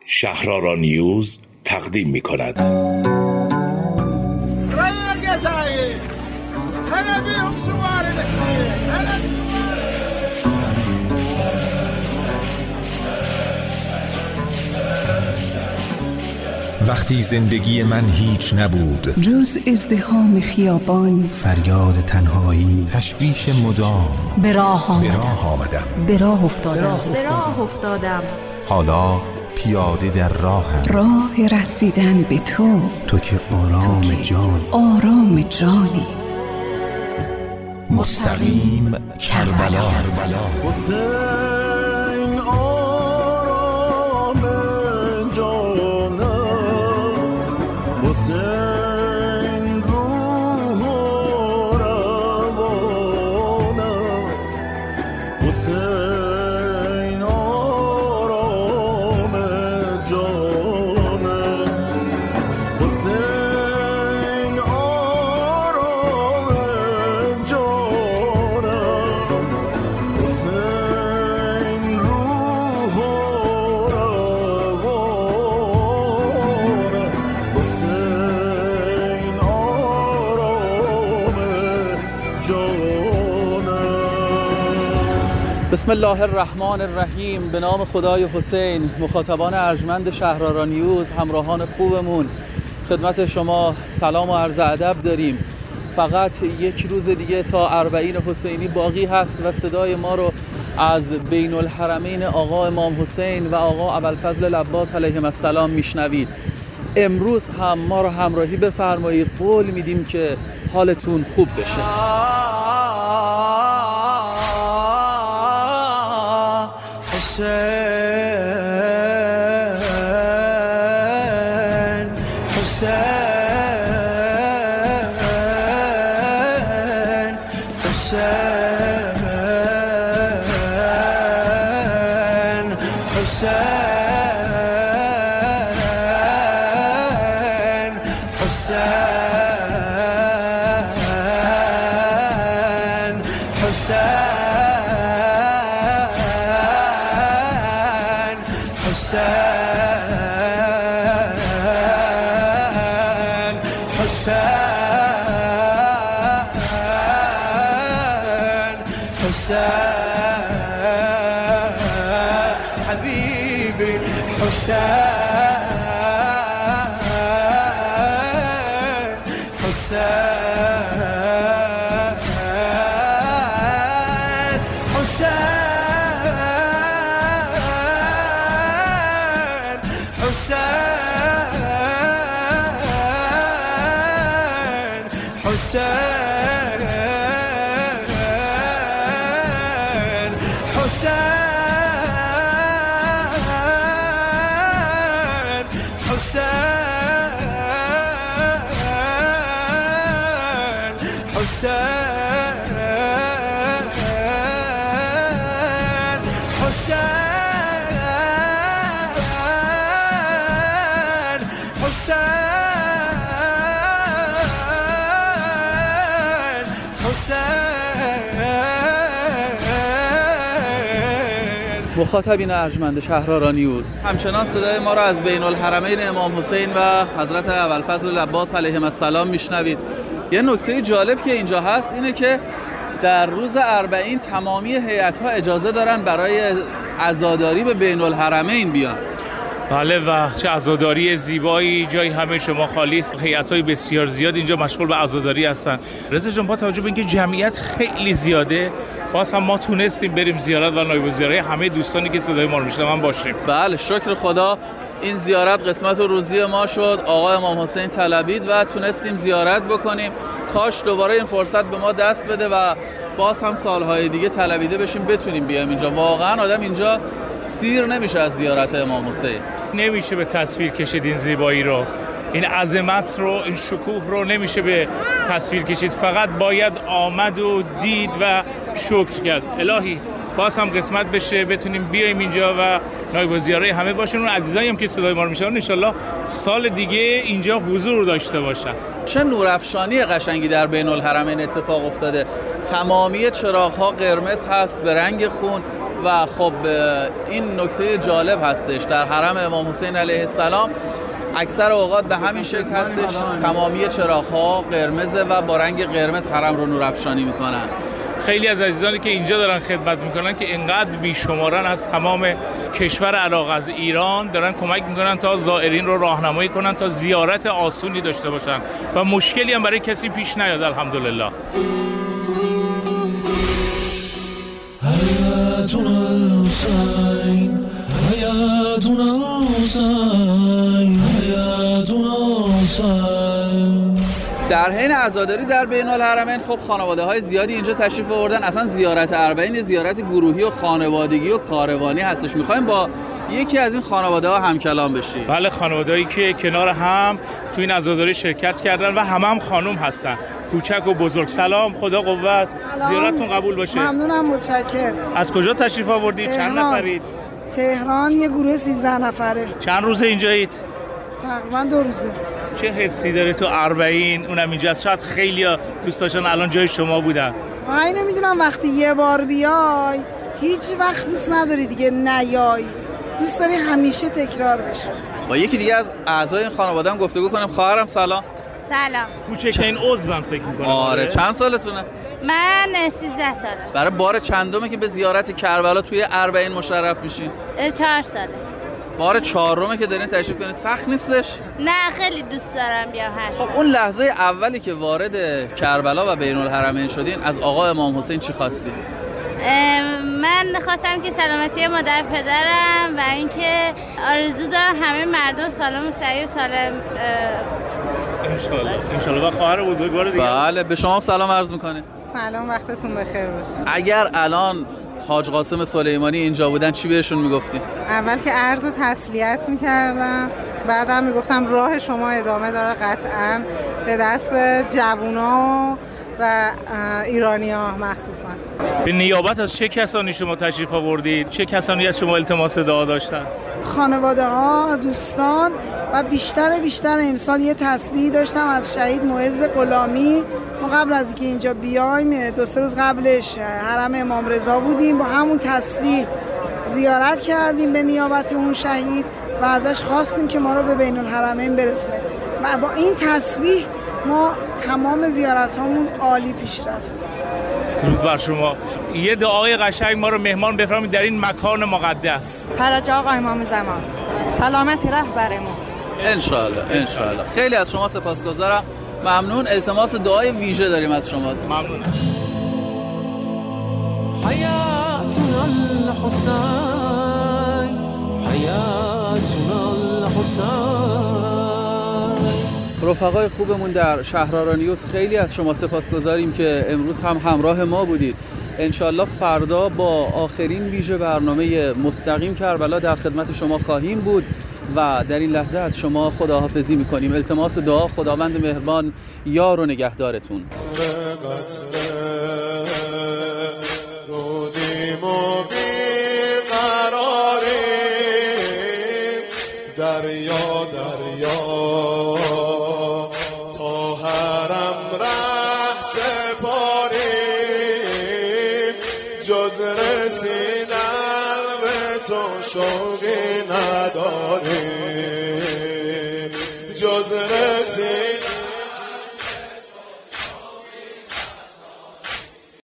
شهرارانیوز تقدیم می کند. وقتی زندگی من هیچ نبود جز ازدحام خیابان، فریاد تنهایی، تشویش مدام، به راه آمدم، به راه افتادم. حالا پیاده در راهم، راه رسیدن به تو که آرام جانی، مستقیم کربلا. حسین آرام جانم، حسین روح و روانم، حسین آرام جانم، حسین آرام جانم، حسین روح و روانم، حسین آرام جانم. بسم الله الرحمن الرحیم. به نام خدای حسین. مخاطبان ارجمند شهرارانیوز، همراهان خوبمون، خدمت شما سلام و عرض ادب داریم. فقط یک روز دیگه تا اربعین حسینی باقی هست و صدای ما رو از بین الحرمین آقا امام حسین و آقا ابوالفضل العباس علیهم السلام میشنوید. امروز هم ما رو همراهی بفرمایید. قول میدیم که حالتون خوب بشه. حبيبي حسين مخاطبین ارجمند شهرارانیوز، همچنان صدای ما را از بین الحرمین امام حسین و حضرت ابوالفضل العباس علیهم السلام میشنوید. یه نکته جالب که اینجا هست اینه که در روز اربعین تمامی هیئت‌ها اجازه دارن برای عزاداری به بین الحرمین بیان. بله و چه عزاداری زیبایی، جای همه شما خالی است. هیئت‌های بسیار زیاد اینجا مشغول به عزاداری هستن. رضا جان، با توجه به اینکه جمعیت خیلی زیاده، باز هم ما تونستیم بریم زیارت و نایب الوزرای همه دوستانی که صدای ما رو میشنون باشیم. بله، شکر خدا این زیارت قسمت و روزی ما شد. آقا امام حسین طلبید و تونستیم زیارت بکنیم. کاش دوباره این فرصت به ما دست بده و باز هم سالهای دیگه طلبیده بشیم بتونیم بیایم اینجا. واقعا آدم اینجا سیر نمیشه از زیارت امام حسین. نمیشه به تصویر کشید این زیبایی رو، این عظمت رو، این شکوه رو نمیشه به تصویر کشید. فقط باید آمد و دید و شکر کرد. الهی باز هم قسمت بشه بتونیم بیایم اینجا و نایب الوزرای همه باشن. اون عزیزایی هم که صدای ما رو میشنون ان شاءالله سال دیگه اینجا حضور داشته باشن. چه نورافشانی قشنگی در بین الحرمین اتفاق افتاده. تمامی چراغ‌ها قرمز هست به رنگ خون و خب این نکته جالب هستش در حرم امام حسین علیه السلام اکثر اوقات به همین شکل هستش، تمامی چراغ‌ها قرمزه و با رنگ قرمز حرم رو نورافشانی میکنن. خیلی از عزیزانی که اینجا دارن خدمت میکنن که اینقدر بیشمارن از تمام کشور عراق، از ایران دارن کمک میکنن تا زائرین رو راهنمایی کنن تا زیارت آسونی داشته باشن و مشکلی هم برای کسی پیش نیاد. الحمدلله. در حین عزاداری در بین الحرمین خب خانواده های زیادی اینجا تشریف آوردن. اصلا زیارت اربعین زیارت گروهی و خانوادگی و کاروانی هستش. میخوایم با یکی از این خانواده ها هم کلام بشیم. بله، خانواده‌ای که کنار هم تو این عزاداری شرکت کردن و هم خانم هستن، کوچک و بزرگ. سلام، خدا قوت. زیارتتون قبول باشه. ممنونم، متشکرم. از کجا تشریف آوردید؟ چند نفرید؟ تهران. یه گروه 13 نفره. چند روزه اینجایید؟ تقریبا 2 روزه. چه حسی داره تو اربعین اونم اینجا؟ شاید خیلیا دوست داشتن الان جای شما بودن. من نمیدونم، وقتی یه بار بیای هیچ وقت دوست نداری دیگه نیای، دوست داری همیشه تکرار بشه. با یکی دیگه از اعضای این خانواده هم گفتگو کنم. خواهرم سلام. سلام. کوچکترین عضوم فکر می‌کنم. آره. چند سالتونه؟ من 13 سالم. برای بار چندمه که به زیارت کربلا توی اربعین مشرف میشین؟ 4 ساله. بار 4م که دارین تشریف بیارین. سخت نیستش؟ نه، خیلی دوست دارم بیام هر سال. خب اون لحظه اولی که وارد کربلا و بین الحرمین شدین از آقا امام حسین چی خواستی؟ من خواستم که سلامتی مادر پدرم و اینکه آرزو دارم همه مردم سالم و سعی و سالم انشالله. و خواهر بزرگوار دیگه. بله، به شما سلام عرض میکنه. سلام، وقتتون بخیر باشه. اگر الان حاج قاسم سلیمانی اینجا بودن چی بهشون میگفتی؟ اول که عرض تسلیت میکردم، بعدم میگفتم راه شما ادامه داره قطعاً، به دست جوونا و ایرانی‌ها مخصوصاً. به نیابت از چه کسانی شما تشریف آوردید؟ چه کسانی از شما التماس دعا داشتن؟ خانواده‌ها، دوستان و بیشتر امسال یه تسبیح داشتم از شهید معز غلامی. ما قبل از اینکه اینجا بیایم 2-3 روز قبلش حرم امام رضا بودیم، با همون تسبیح زیارت کردیم به نیابت اون شهید و ازش خواستیم که ما رو به بین الحرمین برسونه و با این تسبیح ما تمام زیارت‌هامون عالی پیش رفت. درود بر شما. یه دعای قشنگ ما رو مهمان بفرمایید در این مکان مقدس. فرج آقا امام زمان، سلامتی رهبر ما. انشالله. خیلی از شما سپاسگزارم. ممنون. التماس دعای ویژه داریم از شما. ممنون. حیاتنا الحسین، حیاتنا الحسین. رفقای خوبمون در شهرآرا نیوز، خیلی از شما سپاسگزاریم که امروز هم همراه ما بودید. انشالله فردا با آخرین ویژه برنامه مستقیم کربلا در خدمت شما خواهیم بود و در این لحظه از شما خداحافظی میکنیم. التماس دعا خداوند مهربان یار و نگهدارتون. تا حرم ره سپاریم، جز رسیدن به تو شوقی نداریم.